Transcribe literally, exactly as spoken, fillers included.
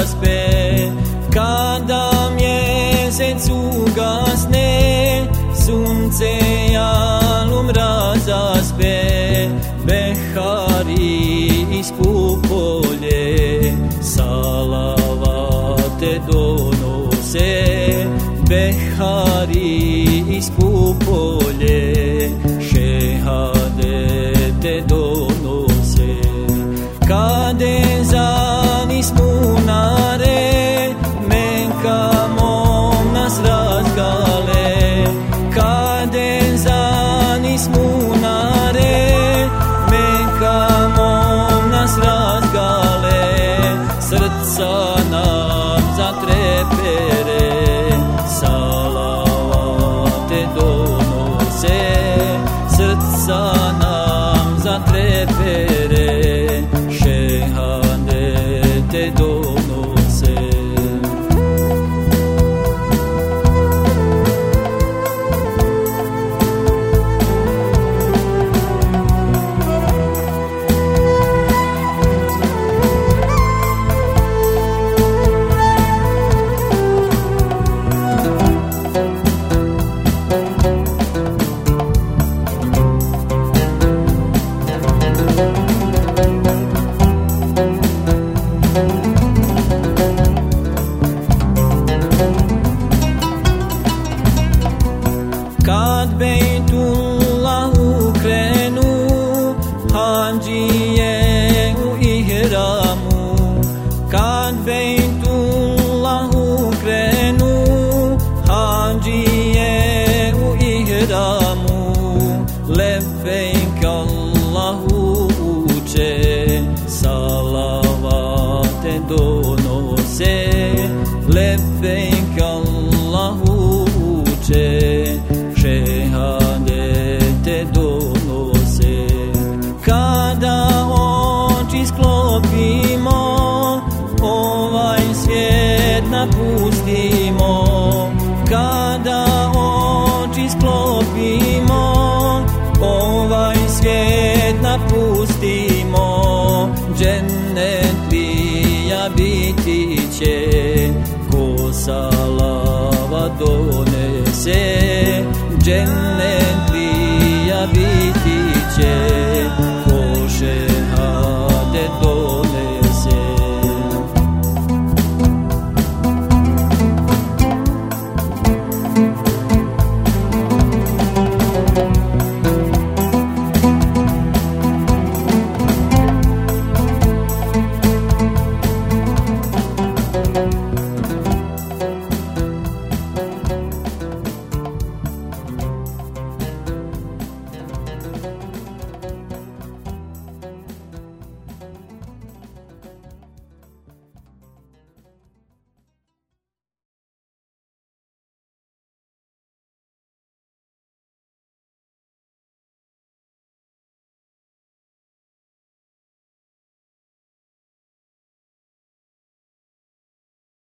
zaspe, kada mjesec ugasne, sunce jalum razaspe, behari iz Pupolje salavate donose, behari iz Pupolje šehadete donose. Kade zanis munare, menka mom nas razgale, kade zanis munare, menka mom nas razgale, srca nam zatrepere, salavate donose, srca nam zatrepere, šehadete donose. Kad Bejtullahu krenu, hađije u ihramu, kad Bejtullahu krenu, hađije u ihramu, lebejk Allahu uče, salavate donose, lebejk Allahu uče, šehadete donose. Kada oči sklopimo, ovaj svijet napustimo, kada oči sklopimo, ovaj svijet napustimo, džennet bija biti će, ko salava donese, džennet bija biti će,